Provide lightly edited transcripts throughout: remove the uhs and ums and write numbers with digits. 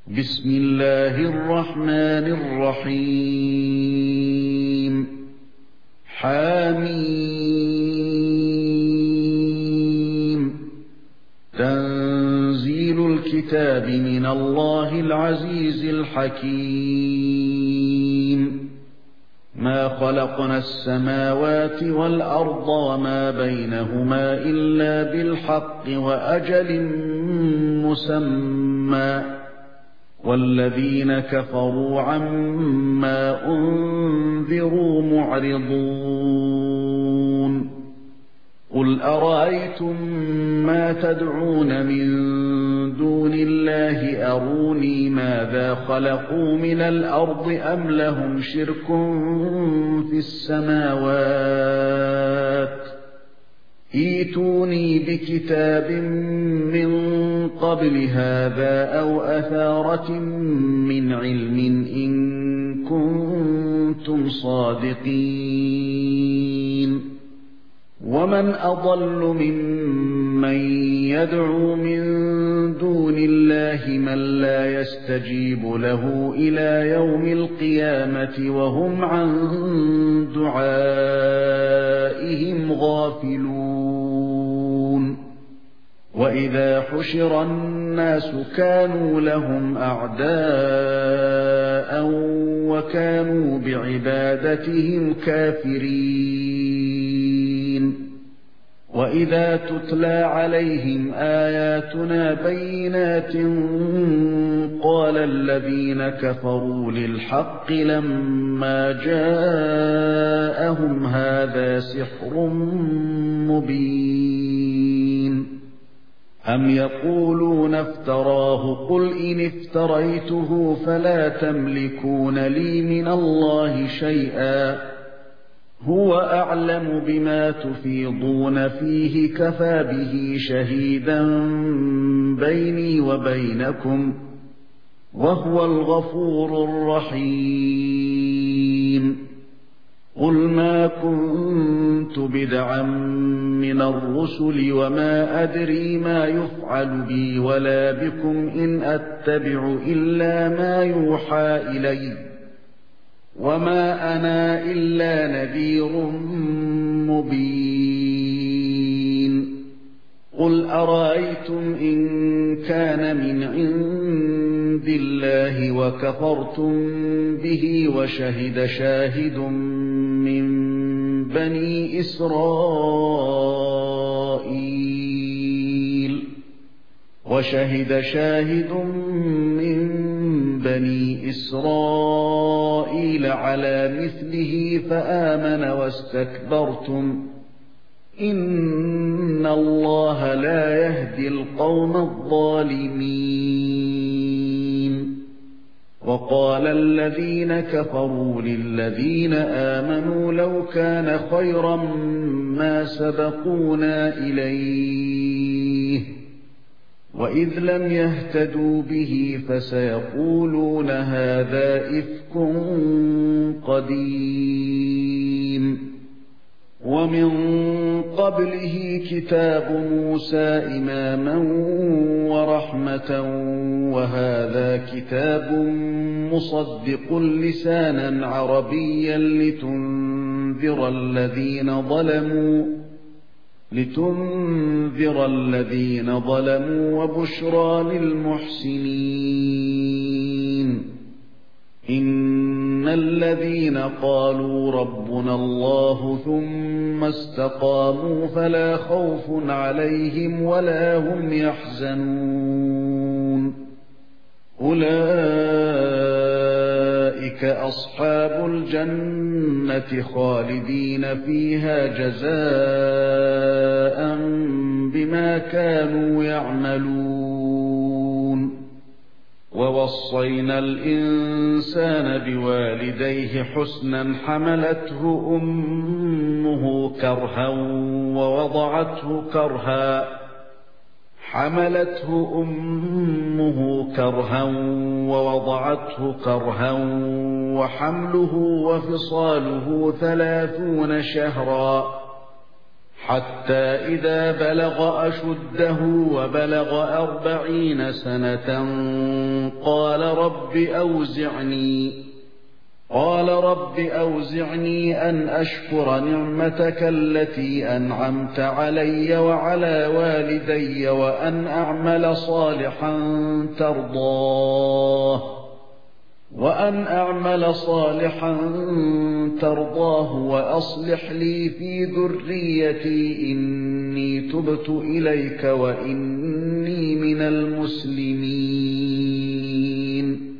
بسم الله الرحمن الرحيم حميم تنزيل الكتاب من الله العزيز الحكيم ما خلقنا السماوات والأرض وما بينهما إلا بالحق وأجل مسمى والذين كفروا عما أنذروا معرضون قل أرأيتم ما تدعون من دون الله أروني ماذا خلقوا من الأرض أم لهم شرك في السماوات ائتوني بكتاب من قبل هذا أو أثارة من علم إن كنتم صادقين ومن أضل ممن يدعو من دون الله من لا يستجيب له إلى يوم القيامة وهم عن دعائهم غافلون وإذا حشر الناس كانوا لهم أعداء وكانوا بعبادتهم كافرين وإذا تتلى عليهم آياتنا بينات قال الذين كفروا للحق لما جاءهم هذا سحر مبين أم يقولون افتراه قل إن افتريته فلا تملكون لي من الله شيئا هو أعلم بما تفيضون فيه كفى به شهيدا بيني وبينكم وهو الغفور الرحيم قل ما كنت بدعا من الرسل وما أدري ما يفعل بي ولا بكم إن أتبع إلا ما يوحى إلي وما أنا إلا نذير مبين قل أرأيتم إن كان من عند الله وكفرتم به وشهد شاهد من بني إسرائيل على مثله فآمن واستكبرتم إن الله لا يهدي القوم الظالمين وقال الذين كفروا للذين آمنوا لو كان خيرا ما سبقونا إليه وإذ لم يهتدوا به فسيقولون هذا إفك قديم ومن قبله كتاب موسى إماما ورحمة وهذا كتاب مصدق لسانا عربيا لتنذر الذين ظلموا وبشرى للمحسنين إن الذين قالوا ربنا الله ثم استقاموا فلا خوف عليهم ولا هم يحزنون أولئك أصحاب الجنة خالدين فيها جزاء بما كانوا يعملون ووصينا الإنسان بوالديه حسنا حملته أمه كرها ووضعته كرها وحمله وفصاله 30 شهرا حتى إذا بلغ أشده وبلغ 40 سنة قال رب أوزعني أن أشكر نعمتك التي أنعمت علي وعلى والدي وأن أعمل صالحا ترضاه وأصلح لي في ذريتي إني تبت إليك وإني من المسلمين.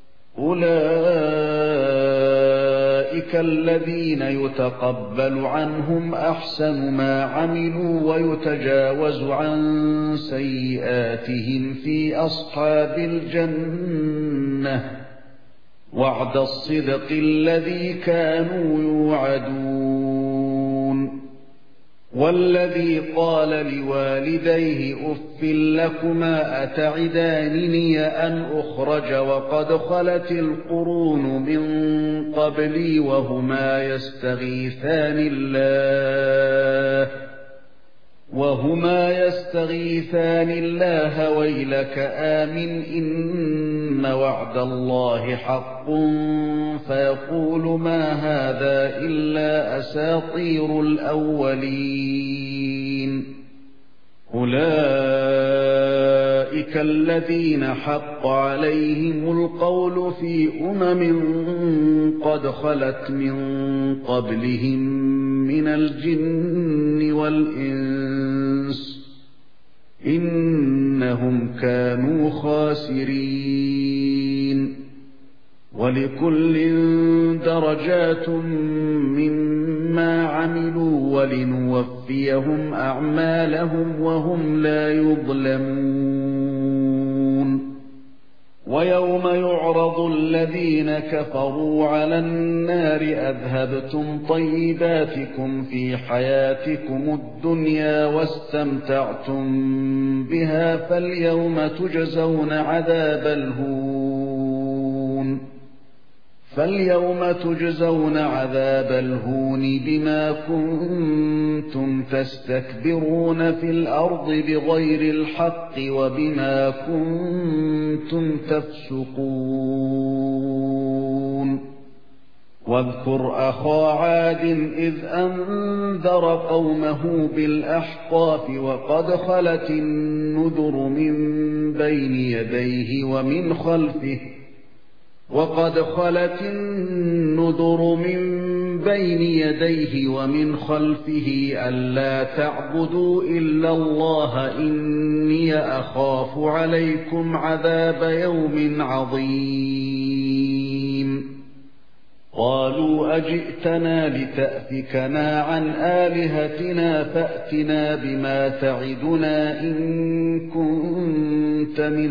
أولئك الذين يتقبل عنهم أحسن ما عملوا ويتجاوز عن سيئاتهم في أصحاب الجنة وعد الصدق الذي كانوا يوعدون. والذي قال لوالديه أف لكما أتعدانني أن أخرج وقد خلت القرون من قبلي وهما يستغيثان الله ويلك آمن إن وعد الله حق فيقول ما هذا إلا أساطير الأولين. أولئك الذين حق عليهم القول في قد خلت من قبلهم من الجن والإنس إنهم كانوا خاسرين. ولكل درجات مما عملوا ولنوفيهم أعمالهم وهم لا يظلمون. ويوم يعرض الذين كفروا على النار أذهبتم طيباتكم في حياتكم الدنيا واستمتعتم بها فاليوم تجزون عذاب الهون بما كنتم تستكبرون في الأرض بغير الحق وبما كنتم تفسقون. واذكر أخا عاد إذ أنذر قومه بالأحقاف وقد خلت النذر من بين يديه ومن خلفه ألا تعبدوا إلا الله إني أخاف عليكم عذاب يوم عظيم. قالوا أجئتنا لتأفكنا عن آلهتنا فأتنا بما تعدنا إن كنت من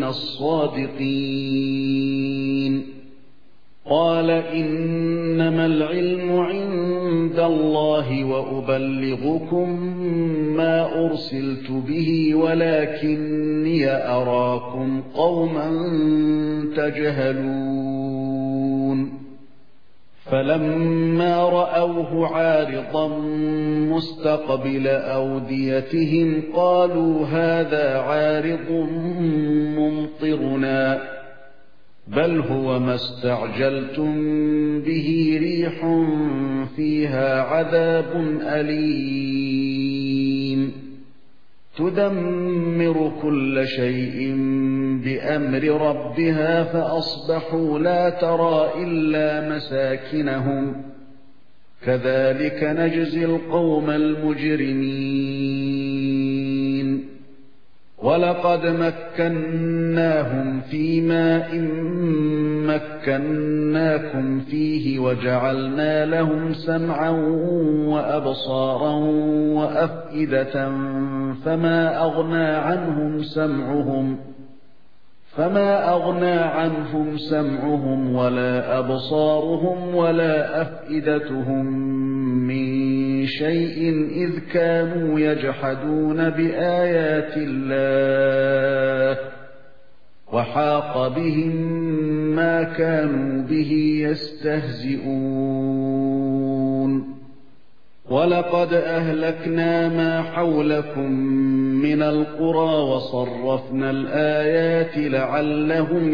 الصادقين. قال إنما العلم عند الله وأبلغكم ما أرسلت به ولكني أراكم قوما تجهلون. فلما رأوه عارضا مستقبل أوديتهم قالوا هذا عارض ممطرنا بل هو ما استعجلتم به ريح فيها عذاب أليم تدمر كل شيء بأمر ربها فأصبحوا لا ترى إلا مساكنهم كذلك نجزي القوم المجرمين. ولقد مكناهم في ماء مكناكم فيه وجعلنا لهم سمعا وأبصارا وأفئدة فما أغنى عنهم سمعهم ولا أبصارهم ولا أفئدتهم من شيء إذ كانوا يجحدون بآيات الله وحاق بهم ما كانوا به يستهزئون. وَلَقَدْ أَهْلَكْنَا مَا حَوْلَكُمْ مِنَ الْقُرَى وَصَرَّفْنَا الْآيَاتِ لَعَلَّهُمْ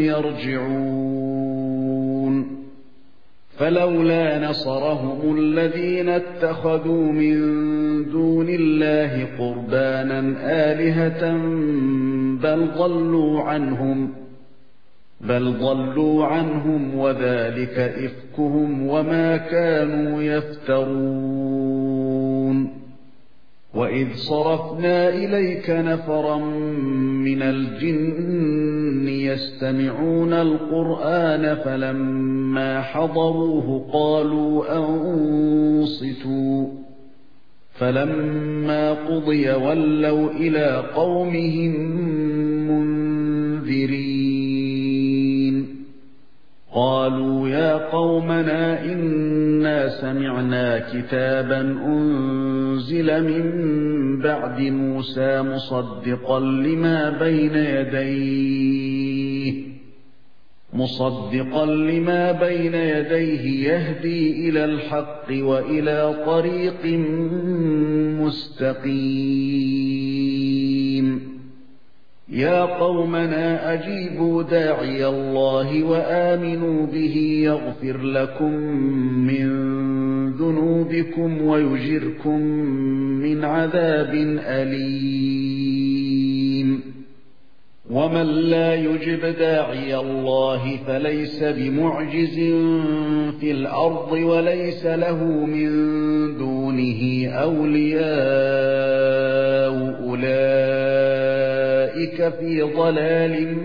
يَرْجِعُونَ فَلَوْلَا نَصَرَهُمُ الَّذِينَ اتَّخَذُوا مِن دُونِ اللَّهِ قُرْبَانًا آلِهَةً بل ضلوا عنهم وذلك إفكهم وما كانوا يفترون وإذ صرفنا إليك نفرا من الجن يستمعون القرآن فلما حضروه قالوا أنصتوا فلما قضي ولوا إلى قومهم منذرين قالوا يا قومنا إنا سمعنا كتابا أنزل من بعد موسى مصدقا لما بين يديه يهدي إلى الحق وإلى طريق مستقيم يا قومنا أجيبوا داعي الله وآمنوا به يغفر لكم من ذنوبكم ويجركم من عذاب أليم ومن لا يجب داعي الله فليس بمعجز في الأرض وليس له من دونه أولياء أولئك في ضلال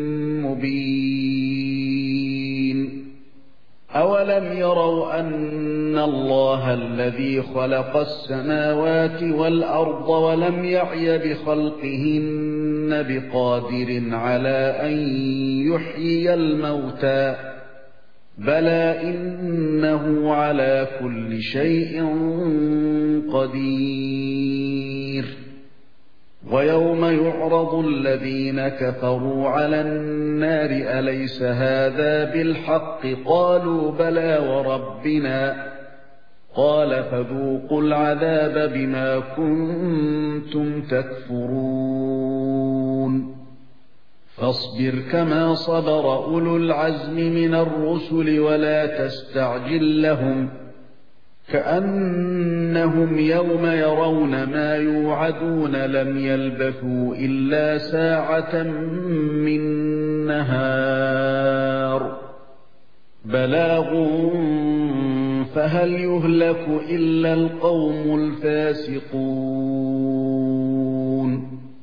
مبين أولم يروا أن الله الذي خلق السماوات والأرض ولم يعي بخلقهن بقادر على أن يحيي الموتى بلى إنه على كل شيء قدير ويوم يعرض الذين كفروا على النار أليس هذا بالحق قالوا بلى وربنا قال فذوقوا العذاب بما كنتم تكفرون فاصبر كما صبر أولو العزم من الرسل ولا تستعجل لهم كأنهم يوم يرون ما يوعدون لم يلبثوا إلا ساعة من نهار بلاغ فهل يهلك إلا القوم الفاسقون